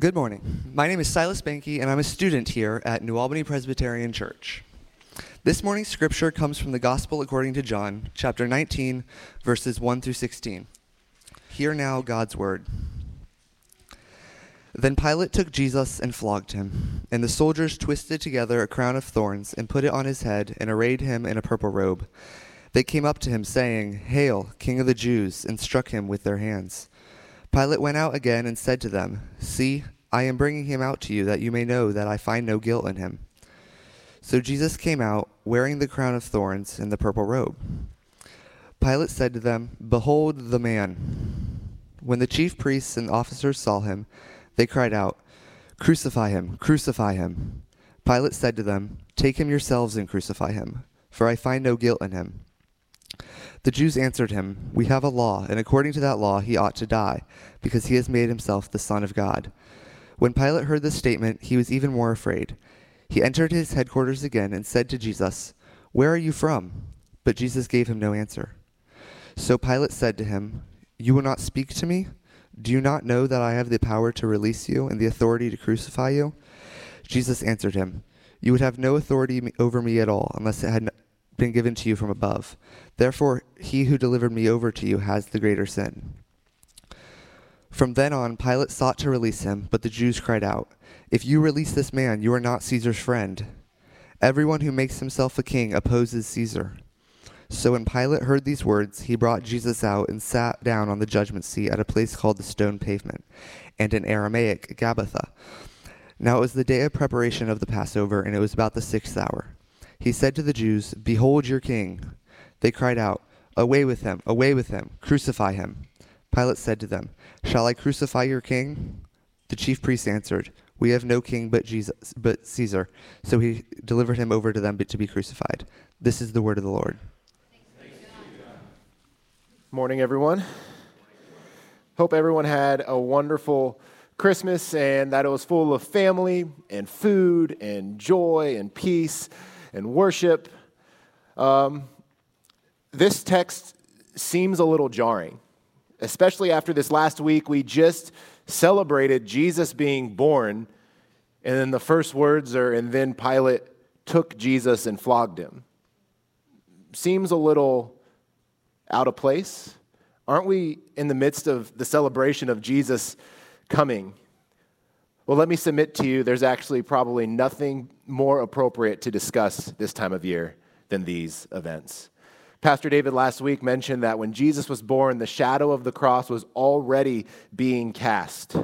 Good morning. My name is Silas Banky, and I'm a student here at New Albany Presbyterian Church. This morning's scripture comes from the Gospel according to John, chapter 19, verses 1 through 16. Hear now God's word. Then Pilate took Jesus and flogged him, and the soldiers twisted together a crown of thorns and put it on his head and arrayed him in a purple robe. They came up to him, saying, "Hail, King of the Jews," and struck him with their hands. Pilate went out again and said to them, "See, I am bringing him out to you, that you may know that I find no guilt in him." So Jesus came out, wearing the crown of thorns and the purple robe. Pilate said to them, "Behold the man." When the chief priests and officers saw him, they cried out, "Crucify him, crucify him." Pilate said to them, "Take him yourselves and crucify him, for I find no guilt in him." The Jews answered him, "We have a law, and according to that law he ought to die, because he has made himself the Son of God." When Pilate heard this statement, he was even more afraid. He entered his headquarters again and said to Jesus, "Where are you from?" But Jesus gave him no answer. So Pilate said to him, "You will not speak to me? Do you not know that I have the power to release you and the authority to crucify you?" Jesus answered him, "You would have no authority over me at all, unless it had been given to you from above. Therefore, he who delivered me over to you has the greater sin." From then on, Pilate sought to release him, but the Jews cried out, "If you release this man, you are not Caesar's friend. Everyone who makes himself a king opposes Caesar." So when Pilate heard these words, he brought Jesus out and sat down on the judgment seat at a place called the Stone Pavement, and in Aramaic, Gabbatha. Now it was the day of preparation of the Passover, and it was about the 6th hour. He said to the Jews, "Behold your king." They cried out, away with him, crucify him." Pilate said to them, "Shall I crucify your king?" The chief priests answered, "We have no king but Caesar." So he delivered him over to them to be crucified. This is the word of the Lord. Morning, everyone. Hope everyone had a wonderful Christmas and that it was full of family and food and joy and peace and worship. This text seems a little jarring, especially after this last week we just celebrated Jesus being born, and then the first words are, "And then Pilate took Jesus and flogged him." Seems a little out of place. Aren't we in the midst of the celebration of Jesus coming? Well, let me submit to you, there's actually probably nothing more appropriate to discuss this time of year than these events. Pastor David last week mentioned that when Jesus was born, the shadow of the cross was already being cast.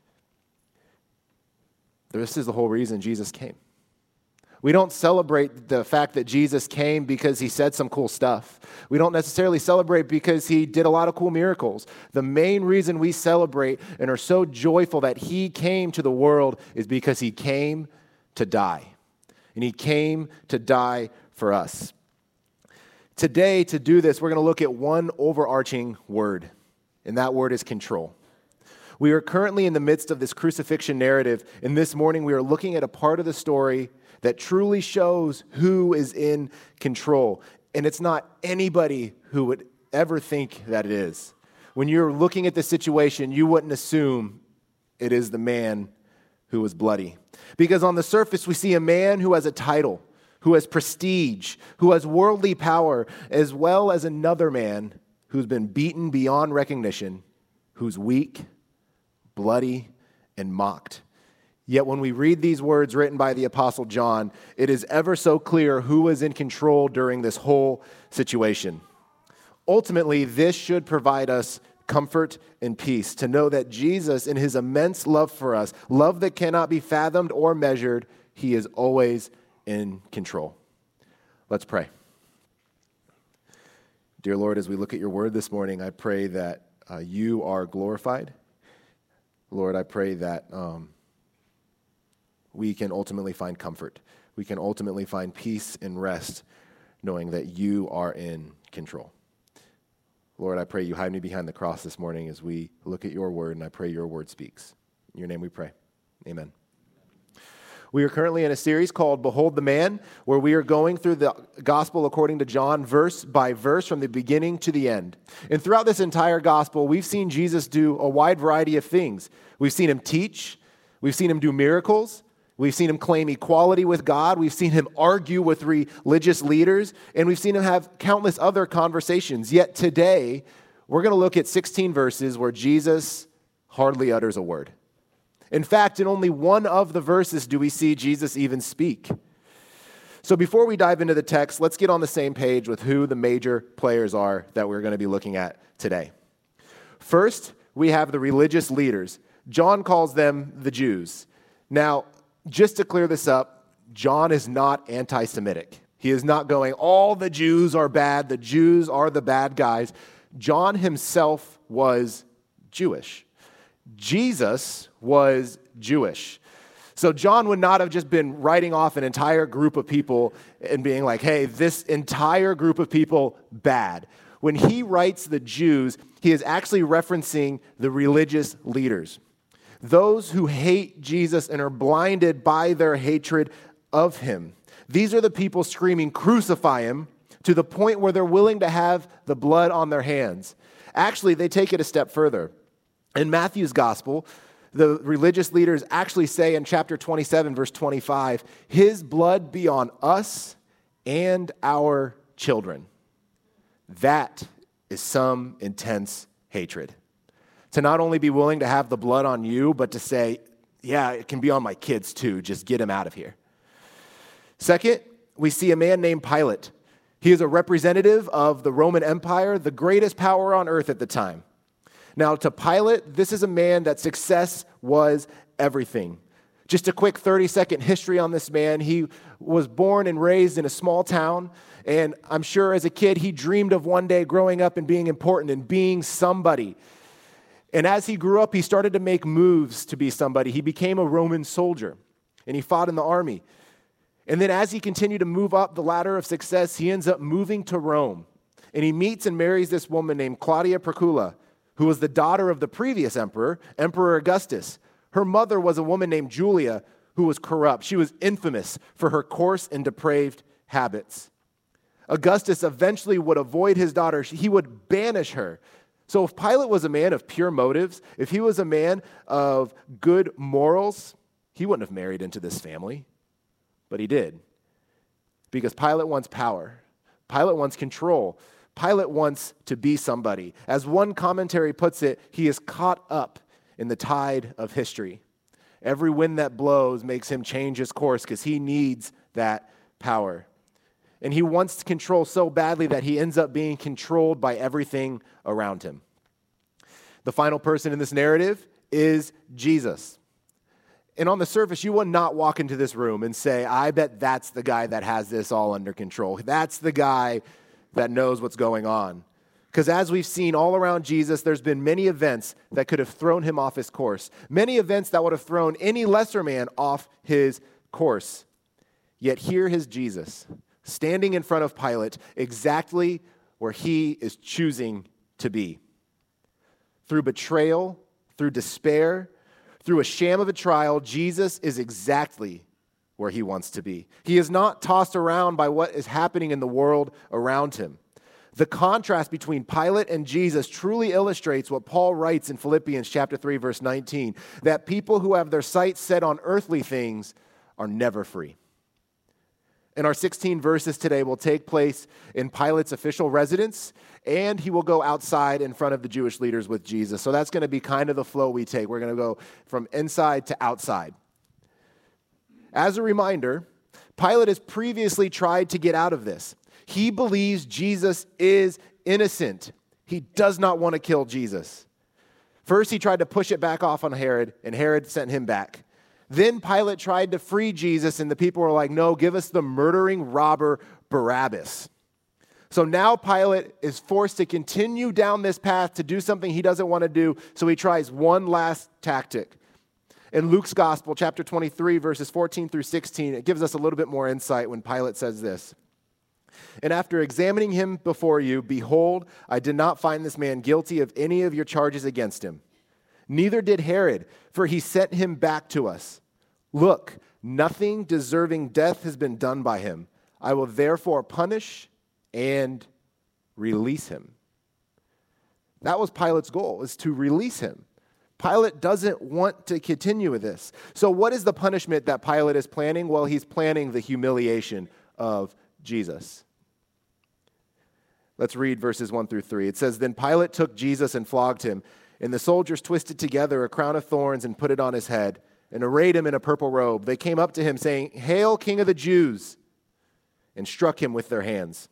This is the whole reason Jesus came. We don't celebrate the fact that Jesus came because he said some cool stuff. We don't necessarily celebrate because he did a lot of cool miracles. The main reason we celebrate and are so joyful that he came to the world is because he came to die. And he came to die for us. Today, to do this, we're going to look at one overarching word, and that word is control. We are currently in the midst of this crucifixion narrative, and this morning we are looking at a part of the story that truly shows who is in control. And it's not anybody who would ever think that it is. When you're looking at the situation, you wouldn't assume it is the man who was bloody. Because on the surface, we see a man who has a title, who has prestige, who has worldly power, as well as another man who's been beaten beyond recognition, who's weak, bloody, and mocked. Yet when we read these words written by the Apostle John, it is ever so clear who was in control during this whole situation. Ultimately, this should provide us comfort and peace to know that Jesus, in his immense love for us, love that cannot be fathomed or measured, he is always in control. Let's pray. Dear Lord, as we look at your word this morning, I pray that you are glorified. Lord, I pray that we can ultimately find comfort. We can ultimately find peace and rest knowing that you are in control. Lord, I pray you hide me behind the cross this morning as we look at your word, and I pray your word speaks. In your name we pray. Amen. We are currently in a series called Behold the Man, where we are going through the gospel according to John verse by verse from the beginning to the end. And throughout this entire gospel, we've seen Jesus do a wide variety of things. We've seen him teach, We've seen him do miracles. We've seen him claim equality with God. We've seen him argue with religious leaders. And we've seen him have countless other conversations. Yet today, we're going to look at 16 verses where Jesus hardly utters a word. In fact, in only one of the verses do we see Jesus even speak. So before we dive into the text, let's get on the same page with who the major players are that we're going to be looking at today. First, we have the religious leaders. John calls them the Jews. Now, just to clear this up, John is not anti-Semitic. He is not going, all the Jews are bad, the Jews are the bad guys. John himself was Jewish. Jesus was Jewish. So John would not have just been writing off an entire group of people and being like, hey, this entire group of people, bad. When he writes the Jews, he is actually referencing the religious leaders, those who hate Jesus and are blinded by their hatred of him. These are the people screaming, crucify him, to the point where they're willing to have the blood on their hands. Actually, they take it a step further. In Matthew's gospel, the religious leaders actually say in chapter 27, verse 25, his blood be on us and our children. That is some intense hatred. To not only be willing to have the blood on you, but to say, yeah, it can be on my kids too. Just get him out of here. Second, we see a man named Pilate. He is a representative of the Roman Empire, the greatest power on earth at the time. Now, to Pilate, this is a man that success was everything. Just a quick 30-second history on this man. He was born and raised in a small town, and I'm sure as a kid he dreamed of one day growing up and being important and being somebody. And as he grew up, he started to make moves to be somebody. He became a Roman soldier, and he fought in the army. And then as he continued to move up the ladder of success, he ends up moving to Rome. And he meets and marries this woman named Claudia Procula, who was the daughter of the previous emperor, Emperor Augustus. Her mother was a woman named Julia, who was corrupt. She was infamous for her coarse and depraved habits. Augustus eventually would avoid his daughter. He would banish her. So if Pilate was a man of pure motives, if he was a man of good morals, he wouldn't have married into this family. But he did. Because Pilate wants power. Pilate wants control. Pilate wants to be somebody. As one commentary puts it, he is caught up in the tide of history. Every wind that blows makes him change his course because he needs that power. And he wants to control so badly that he ends up being controlled by everything around him. The final person in this narrative is Jesus. And on the surface, you would not walk into this room and say, I bet that's the guy that has this all under control. That's the guy that knows what's going on. Because as we've seen all around Jesus, there's been many events that could have thrown him off his course. Many events that would have thrown any lesser man off his course. Yet here is Jesus, standing in front of Pilate, exactly where he is choosing to be. Through betrayal, through despair, through a sham of a trial, Jesus is exactly where he wants to be. He is not tossed around by what is happening in the world around him. The contrast between Pilate and Jesus truly illustrates what Paul writes in Philippians chapter 3, verse 19, that people who have their sights set on earthly things are never free. And our 16 verses today will take place in Pilate's official residence, and he will go outside in front of the Jewish leaders with Jesus. So that's going to be kind of the flow we take. We're going to go from inside to outside. As a reminder, Pilate has previously tried to get out of this. He believes Jesus is innocent. He does not want to kill Jesus. First, he tried to push it back off on Herod, and Herod sent him back. Then Pilate tried to free Jesus, and the people were like, no, give us the murdering robber Barabbas. So now Pilate is forced to continue down this path to do something he doesn't want to do, so he tries one last tactic. In Luke's Gospel, chapter 23, verses 14 through 16, it gives us a little bit more insight when Pilate says this. And after examining him before you, behold, I did not find this man guilty of any of your charges against him. Neither did Herod, for he sent him back to us. Look, nothing deserving death has been done by him. I will therefore punish and release him. That was Pilate's goal, is to release him. Pilate doesn't want to continue with this. So what is the punishment that Pilate is planning? Well, he's planning the humiliation of Jesus. Let's read verses 1 through 3. It says, "Then Pilate took Jesus and flogged him, and the soldiers twisted together a crown of thorns and put it on his head, and arrayed him in a purple robe. They came up to him, saying, 'Hail, King of the Jews!' and struck him with their hands."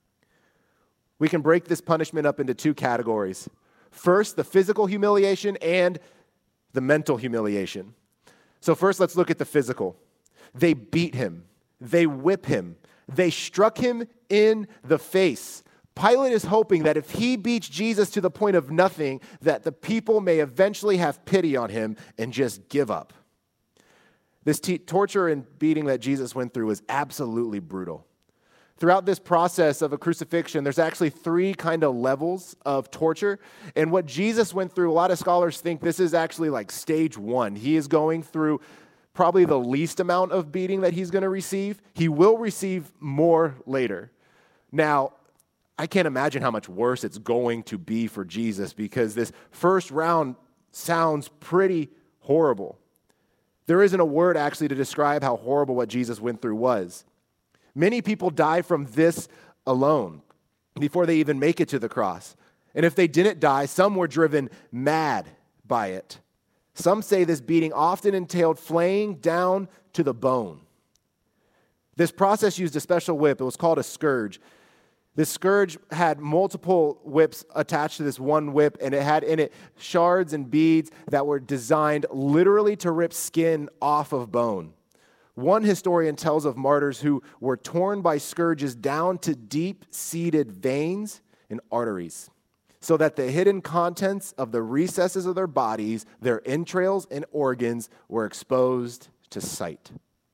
We can break this punishment up into two categories. First, the physical humiliation and the mental humiliation. So first, let's look at the physical. They beat him. They whip him. They struck him in the face. Pilate is hoping that if he beats Jesus to the point of nothing, that the people may eventually have pity on him and just give up. This torture and beating that Jesus went through was absolutely brutal. Throughout this process of a crucifixion, there's actually three kind of levels of torture. And what Jesus went through, a lot of scholars think this is actually like stage one. He is going through probably the least amount of beating that he's going to receive. He will receive more later. Now, I can't imagine how much worse it's going to be for Jesus, because this first round sounds pretty horrible. There isn't a word actually to describe how horrible what Jesus went through was. Many people die from this alone before they even make it to the cross. And if they didn't die, some were driven mad by it. Some say this beating often entailed flaying down to the bone. This process used a special whip. It was called a scourge. This scourge had multiple whips attached to this one whip, and it had in it shards and beads that were designed literally to rip skin off of bone. One historian tells of martyrs who were torn by scourges down to deep-seated veins and arteries, so that the hidden contents of the recesses of their bodies, their entrails and organs, were exposed to sight.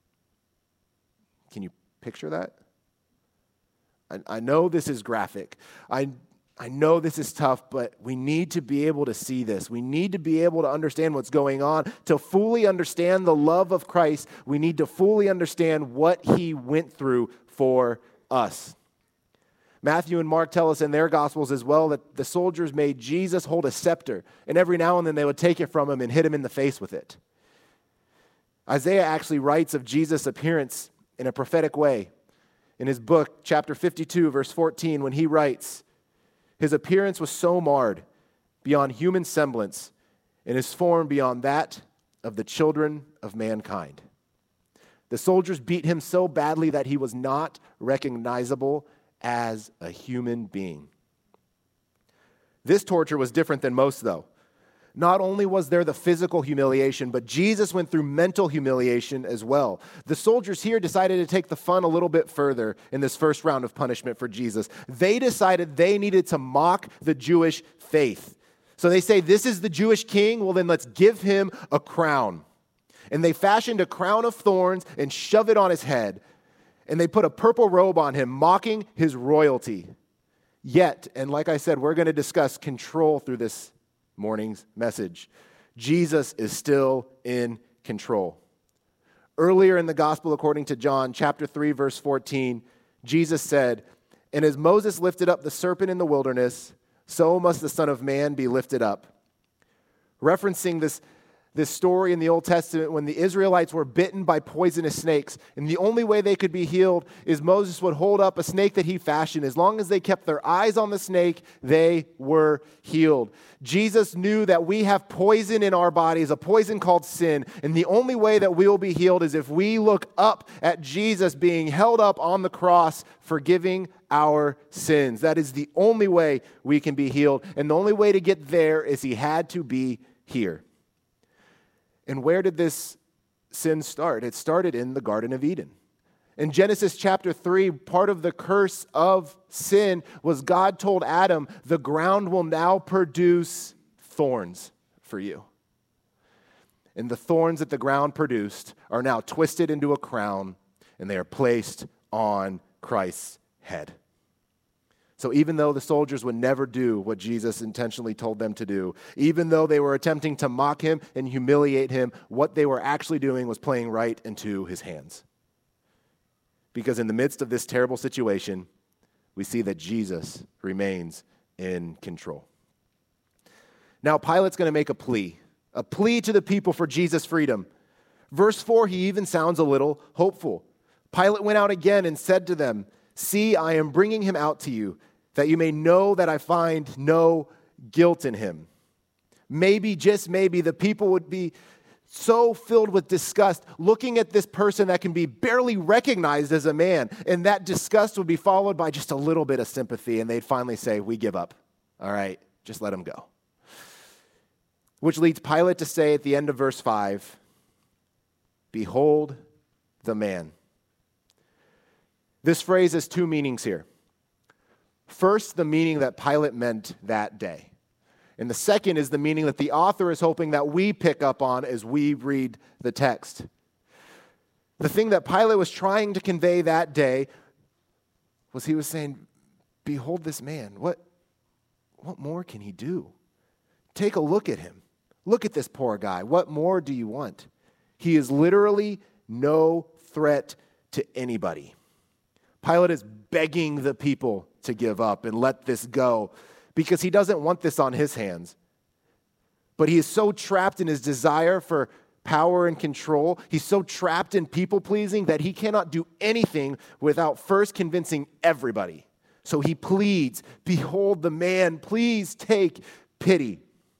Can you picture that? I know this is graphic. I know this is tough, but we need to be able to see this. We need to be able to understand what's going on. To fully understand the love of Christ, we need to fully understand what he went through for us. Matthew and Mark tell us in their Gospels as well that the soldiers made Jesus hold a scepter, and every now and then they would take it from him and hit him in the face with it. Isaiah actually writes of Jesus' appearance in a prophetic way. In his book, chapter 52, verse 14, when he writes, "His appearance was so marred beyond human semblance, and his form beyond that of the children of mankind." The soldiers beat him so badly that he was not recognizable as a human being. This torture was different than most, though. Not only was there the physical humiliation, but Jesus went through mental humiliation as well. The soldiers here decided to take the fun a little bit further in this first round of punishment for Jesus. They decided they needed to mock the Jewish faith. So they say, this is the Jewish king, well then let's give him a crown. And they fashioned a crown of thorns and shoved it on his head. And they put a purple robe on him, mocking his royalty. Yet, and like I said, we're going to discuss control through this morning's message. Jesus is still in control. Earlier in the gospel, according to John, chapter 3, verse 14, Jesus said, "And as Moses lifted up the serpent in the wilderness, so must the Son of Man be lifted up." Referencing this story in the Old Testament when the Israelites were bitten by poisonous snakes, and the only way they could be healed is Moses would hold up a snake that he fashioned. As long as they kept their eyes on the snake, they were healed. Jesus knew that we have poison in our bodies, a poison called sin, and the only way that we will be healed is if we look up at Jesus being held up on the cross, forgiving our sins. That is the only way we can be healed, and the only way to get there is he had to be here. And where did this sin start? It started in the Garden of Eden. In Genesis chapter 3, part of the curse of sin was God told Adam, the ground will now produce thorns for you. And the thorns that the ground produced are now twisted into a crown, and they are placed on Christ's head. So even though the soldiers would never do what Jesus intentionally told them to do, even though they were attempting to mock him and humiliate him, what they were actually doing was playing right into his hands. Because in the midst of this terrible situation, we see that Jesus remains in control. Now, Pilate's going to make a plea a plea to the people for Jesus' freedom. Verse 4, he even sounds a little hopeful. Pilate went out again and said to them, "See, I am bringing him out to you, that you may know that I find no guilt in him." Maybe, just maybe, the people would be so filled with disgust looking at this person that can be barely recognized as a man, and that disgust would be followed by just a little bit of sympathy, and they'd finally say, "We give up. All right, just let him go." Which leads Pilate to say at the end of verse 5, "Behold the man." This phrase has two meanings here. First, the meaning that Pilate meant that day. And the second is the meaning that the author is hoping that we pick up on as we read the text. The thing that Pilate was trying to convey that day was he was saying, "Behold this man. What more can he do? Take a look at him. Look at this poor guy. What more do you want? He is literally no threat to anybody." Pilate is begging the people to give up and let this go because he doesn't want this on his hands. But he is so trapped in his desire for power and control. He's so trapped in people-pleasing that he cannot do anything without first convincing everybody. So he pleads, "Behold the man, please take pity."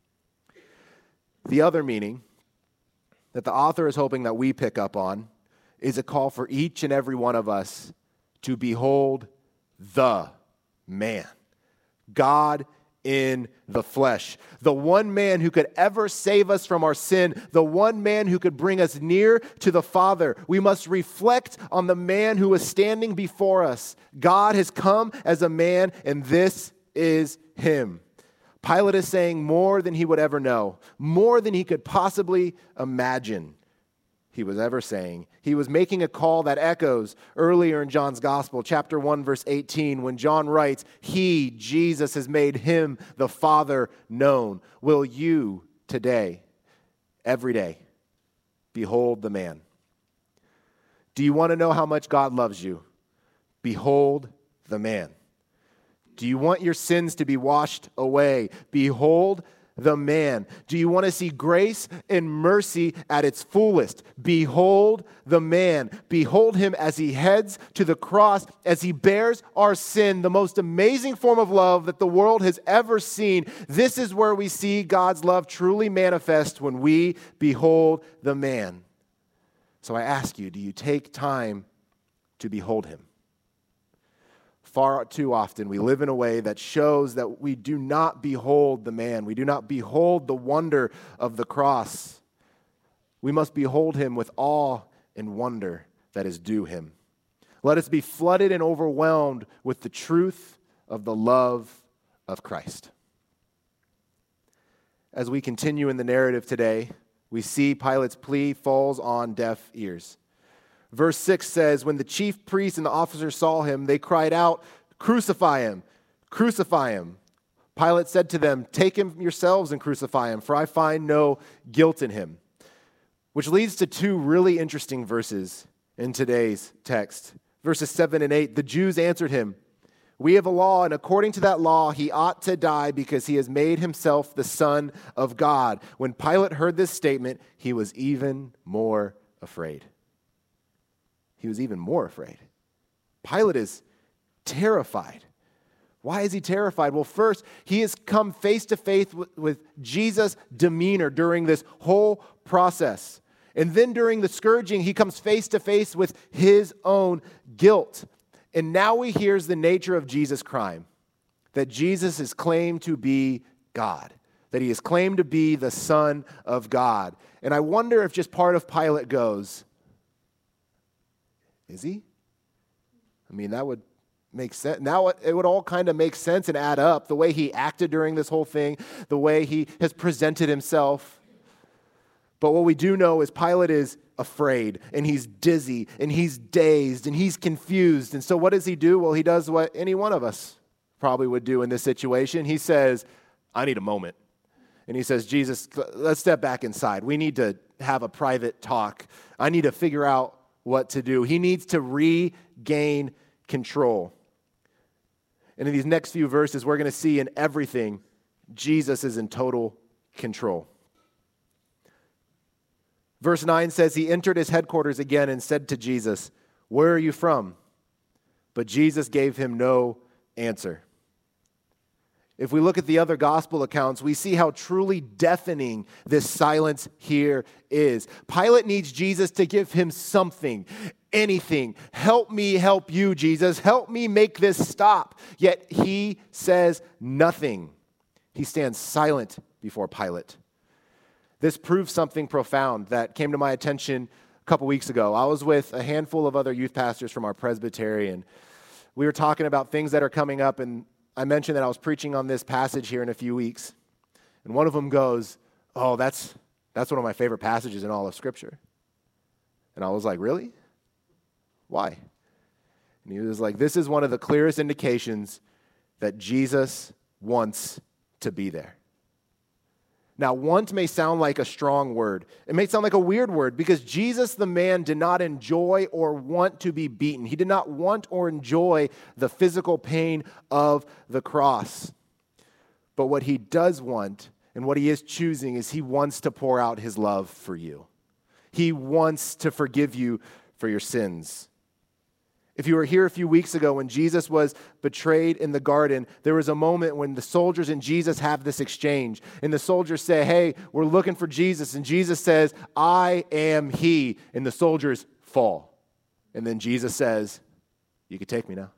The other meaning that the author is hoping that we pick up on is a call for each and every one of us to behold the man, God in the flesh, the one man who could ever save us from our sin, the one man who could bring us near to the Father. We must reflect on the man who is standing before us. God has come as a man, and this is him. Pilate is saying more than he would ever know, more than he could possibly imagine he was ever saying. He was making a call that echoes earlier in John's Gospel, chapter 1, verse 18, when John writes, "He, Jesus, has made him, the Father, known." Will you today, every day, behold the man? Do you want to know how much God loves you? Behold the man. Do you want your sins to be washed away? Behold the man. Do you want to see grace and mercy at its fullest? Behold the man. Behold him as he heads to the cross, as he bears our sin, the most amazing form of love that the world has ever seen. This is where we see God's love truly manifest, when we behold the man. So I ask you, do you take time to behold him? Far too often, we live in a way that shows that we do not behold the man. We do not behold the wonder of the cross. We must behold him with awe and wonder that is due him. Let us be flooded and overwhelmed with the truth of the love of Christ. As we continue in the narrative today, we see Pilate's plea falls on deaf ears. Verse 6 says, "When the chief priests and the officers saw him, they cried out, 'Crucify him! Crucify him!' Pilate said to them, 'Take him yourselves and crucify him, for I find no guilt in him.'" Which leads to two really interesting verses in today's text. Verses 7 and 8, "The Jews answered him, 'We have a law, and according to that law he ought to die because he has made himself the Son of God.' When Pilate heard this statement, he was even more afraid." He was even more afraid. Pilate is terrified. Why is he terrified? Well, first, he has come face to face with Jesus' demeanor during this whole process. And then during the scourging, he comes face to face with his own guilt. And now he hears the nature of Jesus' crime, that Jesus is claimed to be God, that he is claimed to be the Son of God. And I wonder if just part of Pilate goes, "Is he?" I mean, that would make sense. Now it would all kind of make sense and add up, the way he acted during this whole thing, the way he has presented himself. But what we do know is Pilate is afraid, and he's dizzy, and he's dazed, and he's confused. And so what does he do? Well, he does what any one of us probably would do in this situation. He says, "I need a moment." And he says, "Jesus, let's step back inside. We need to have a private talk. I need to figure out what to do." He needs to regain control. And in these next few verses, we're going to see in everything, Jesus is in total control. Verse 9 says, he entered his headquarters again and said to Jesus, "Where are you from?" But Jesus gave him no answer. If we look at the other gospel accounts, we see how truly deafening this silence here is. Pilate needs Jesus to give him something, anything. Help me help you, Jesus. Help me make this stop. Yet he says nothing. He stands silent before Pilate. This proves something profound that came to my attention a couple weeks ago. I was with a handful of other youth pastors from our presbytery. We were talking about things that are coming up, and I mentioned that I was preaching on this passage here in a few weeks. And one of them goes, "Oh, that's one of my favorite passages in all of Scripture." And I was like, "Really? Why?" And he was like, "This is one of the clearest indications that Jesus wants to be there." Now, want may sound like a strong word. It may sound like a weird word because Jesus, the man, did not enjoy or want to be beaten. He did not want or enjoy the physical pain of the cross. But what he does want and what he is choosing is he wants to pour out his love for you. He wants to forgive you for your sins. If you were here a few weeks ago when Jesus was betrayed in the garden, there was a moment when the soldiers and Jesus have this exchange. And the soldiers say, "Hey, we're looking for Jesus." And Jesus says, "I am he." And the soldiers fall. And then Jesus says, "You can take me now."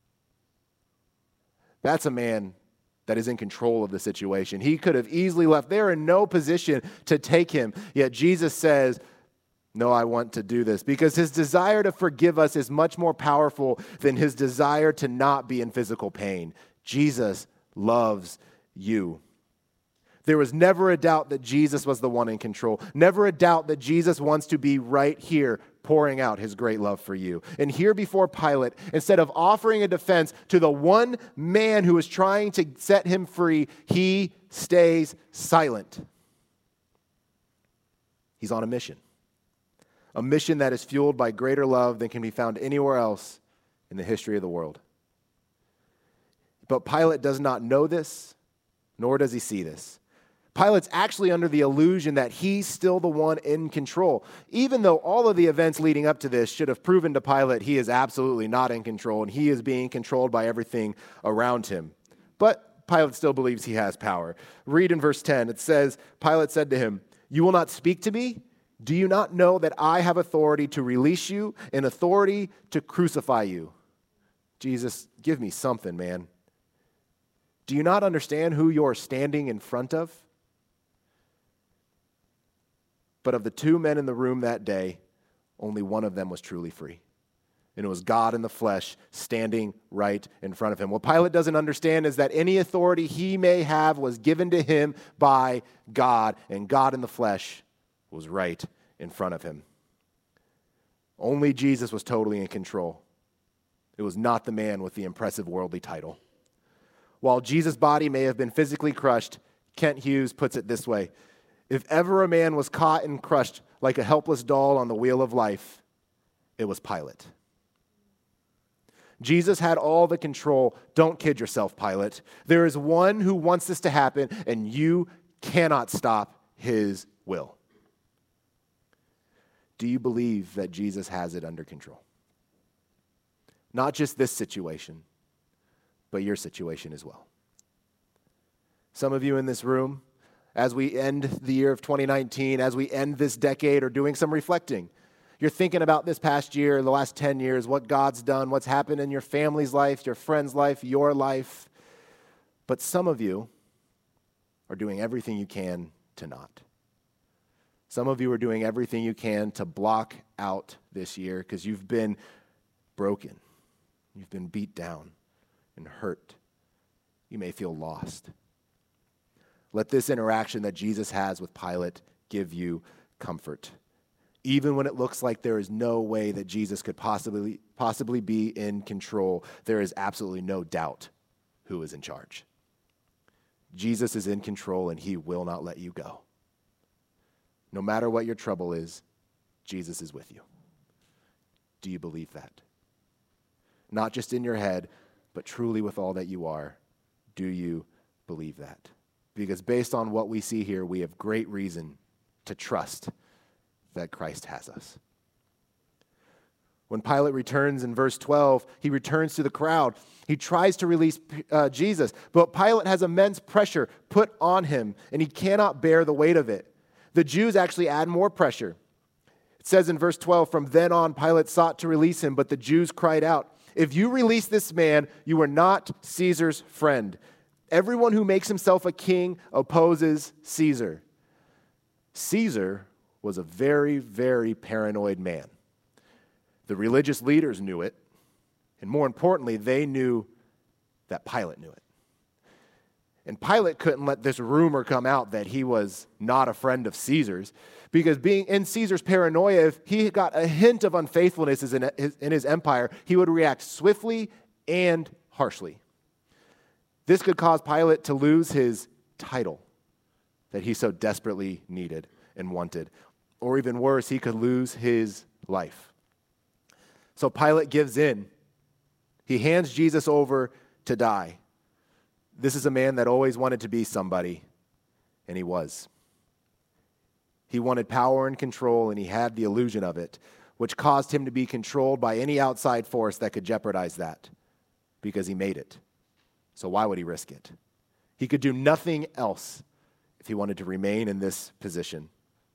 That's a man that is in control of the situation. He could have easily left. They're in no position to take him. Yet Jesus says, "No, I want to do this," because his desire to forgive us is much more powerful than his desire to not be in physical pain. Jesus loves you. There was never a doubt that Jesus was the one in control. Never a doubt that Jesus wants to be right here pouring out his great love for you. And here before Pilate, instead of offering a defense to the one man who is trying to set him free, he stays silent. He's on a mission. A mission that is fueled by greater love than can be found anywhere else in the history of the world. But Pilate does not know this, nor does he see this. Pilate's actually under the illusion that he's still the one in control, even though all of the events leading up to this should have proven to Pilate he is absolutely not in control and he is being controlled by everything around him. But Pilate still believes he has power. Read in verse 10, it says, Pilate said to him, "You will not speak to me? Do you not know that I have authority to release you and authority to crucify you?" Jesus, give me something, man. Do you not understand who you're standing in front of? But of the two men in the room that day, only one of them was truly free. And it was God in the flesh standing right in front of him. What Pilate doesn't understand is that any authority he may have was given to him by God, and God in the flesh was right in front of him. Only Jesus was totally in control. It was not the man with the impressive worldly title. While Jesus' body may have been physically crushed, Kent Hughes puts it this way: if ever a man was caught and crushed like a helpless doll on the wheel of life, it was Pilate. Jesus had all the control. Don't kid yourself, Pilate. There is one who wants this to happen, and you cannot stop his will. Do you believe that Jesus has it under control? Not just this situation, but your situation as well. Some of you in this room, as we end the year of 2019, as we end this decade, are doing some reflecting. You're thinking about this past year, the last 10 years, what God's done, what's happened in your family's life, your friend's life, your life. But some of you are doing everything you can to not. Some of you are doing everything you can to block out this year because you've been broken. You've been beat down and hurt. You may feel lost. Let this interaction that Jesus has with Pilate give you comfort. Even when it looks like there is no way that Jesus could possibly be in control, there is absolutely no doubt who is in charge. Jesus is in control and he will not let you go. No matter what your trouble is, Jesus is with you. Do you believe that? Not just in your head, but truly with all that you are. Do you believe that? Because based on what we see here, we have great reason to trust that Christ has us. When Pilate returns in verse 12, he returns to the crowd. He tries to release Jesus, but Pilate has immense pressure put on him, and he cannot bear the weight of it. The Jews actually add more pressure. It says in verse 12, from then on, Pilate sought to release him, but the Jews cried out, if you release this man, you are not Caesar's friend. Everyone who makes himself a king opposes Caesar. Caesar was a very, very paranoid man. The religious leaders knew it, and more importantly, they knew that Pilate knew it. And Pilate couldn't let this rumor come out that he was not a friend of Caesar's, because being in Caesar's paranoia, if he got a hint of unfaithfulness in his empire, he would react swiftly and harshly. This could cause Pilate to lose his title that he so desperately needed and wanted. Or even worse, he could lose his life. So Pilate gives in. He hands Jesus over to die. This is a man that always wanted to be somebody, and he was. He wanted power and control, and he had the illusion of it, which caused him to be controlled by any outside force that could jeopardize that, because he made it. So why would he risk it? He could do nothing else if he wanted to remain in this position.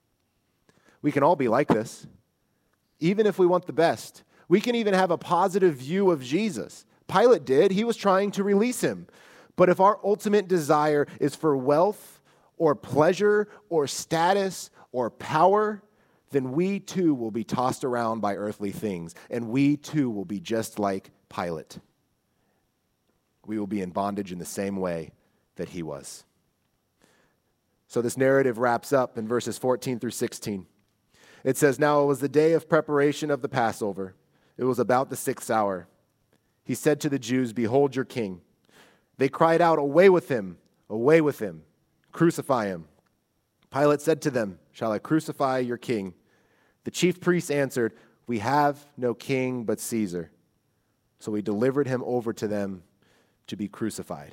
We can all be like this, even if we want the best. We can even have a positive view of Jesus. Pilate did. He was trying to release him. But if our ultimate desire is for wealth or pleasure or status or power, then we too will be tossed around by earthly things, and we too will be just like Pilate. We will be in bondage in the same way that he was. So this narrative wraps up in verses 14 through 16. It says, now it was the day of preparation of the Passover. It was about the 6th hour. He said to the Jews, behold your king. They cried out, away with him, crucify him. Pilate said to them, shall I crucify your king? The chief priests answered, we have no king but Caesar. So we delivered him over to them to be crucified.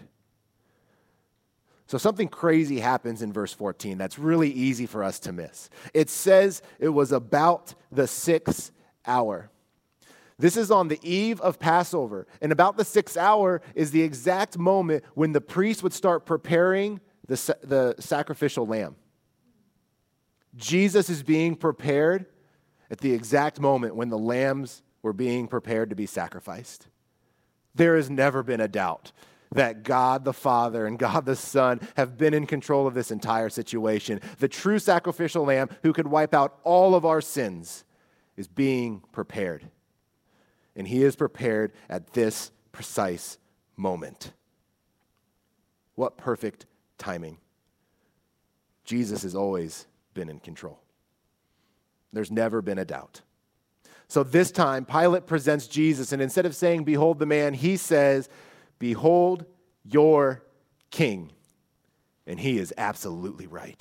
So something crazy happens in verse 14 that's really easy for us to miss. It says it was about the 6th hour. This is on the eve of Passover, and about the 6th hour is the exact moment when the priest would start preparing the sacrificial lamb. Jesus is being prepared at the exact moment when the lambs were being prepared to be sacrificed. There has never been a doubt that God the Father and God the Son have been in control of this entire situation. The true sacrificial lamb who could wipe out all of our sins is being prepared. And he is prepared at this precise moment. What perfect timing. Jesus has always been in control. There's never been a doubt. So this time, Pilate presents Jesus, and instead of saying, behold the man, he says, behold your king. And he is absolutely right.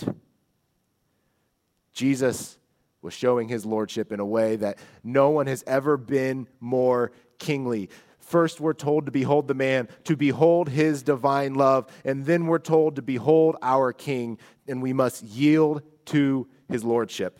Jesus was showing his lordship in a way that no one has ever been more kingly. First, we're told to behold the man, to behold his divine love, and then we're told to behold our king, and we must yield to his lordship.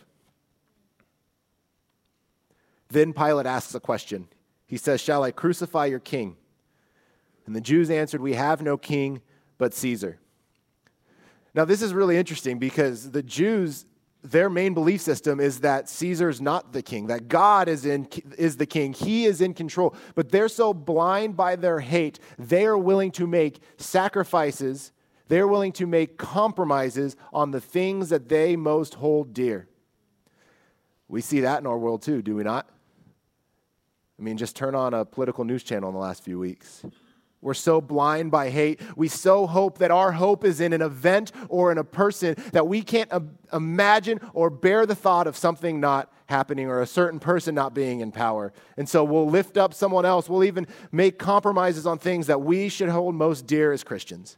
Then Pilate asks a question. He says, shall I crucify your king? And the Jews answered, we have no king but Caesar. Now, this is really interesting because the Jews, their main belief system is that Caesar's not the king, that God is the king. He is in control. But they're so blind by their hate, they are willing to make sacrifices. They're willing to make compromises on the things that they most hold dear. We see that in our world too, do we not? I mean, just turn on a political news channel in the last few weeks. We're so blind by hate. We so hope that our hope is in an event or in a person that we can't imagine or bear the thought of something not happening or a certain person not being in power. And so we'll lift up someone else. We'll even make compromises on things that we should hold most dear as Christians.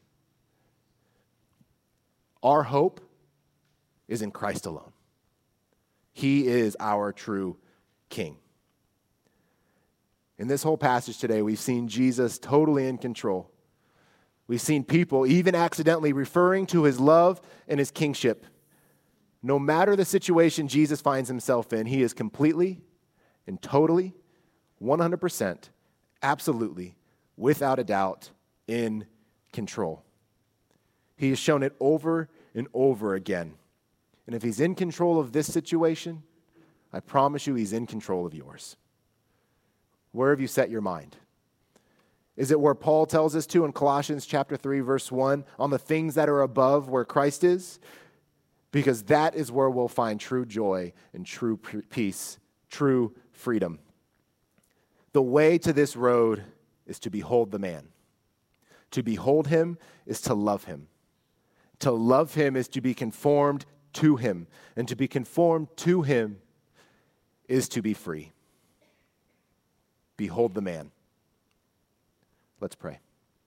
Our hope is in Christ alone. He is our true king. In this whole passage today, we've seen Jesus totally in control. We've seen people, even accidentally, referring to his love and his kingship. No matter the situation Jesus finds himself in, he is completely and totally, 100%, absolutely, without a doubt, in control. He has shown it over and over again. And if he's in control of this situation, I promise you he's in control of yours. Where have you set your mind? Is it where Paul tells us to in Colossians chapter 3, verse 1, on the things that are above where Christ is? Because that is where we'll find true joy and true peace, true freedom. The way to this road is to behold the man. To behold him is to love him. To love him is to be conformed to him. And to be conformed to him is to be free. Behold the man. Let's pray.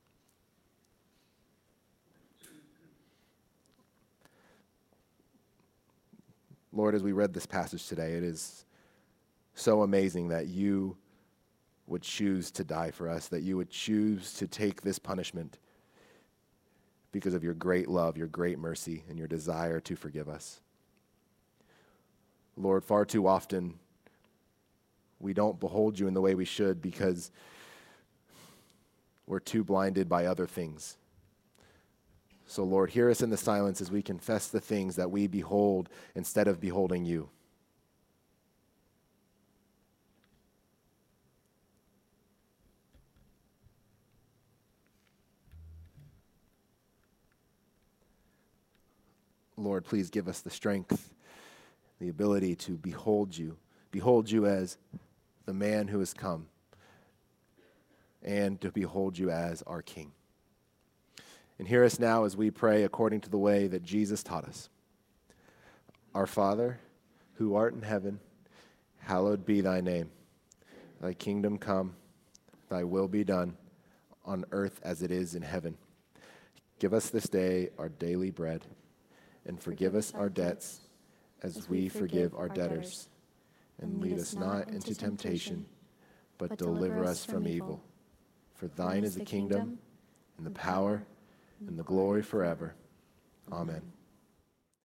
Lord, as we read this passage today, it is so amazing that you would choose to die for us, that you would choose to take this punishment because of your great love, your great mercy, and your desire to forgive us. Lord, far too often we don't behold you in the way we should because we're too blinded by other things. So, Lord, hear us in the silence as we confess the things that we behold instead of beholding you. Lord, please give us the strength, the ability to behold you as the man who has come, and to behold you as our King. And hear us now as we pray according to the way that Jesus taught us. Our Father, who art in heaven, hallowed be thy name. Thy kingdom come, thy will be done, on earth as it is in heaven. Give us this day our daily bread, and forgive us our debts as we forgive our debtors. And lead us not into temptation, but deliver us from evil. For thine is the kingdom, and the power, and the glory forever. Amen.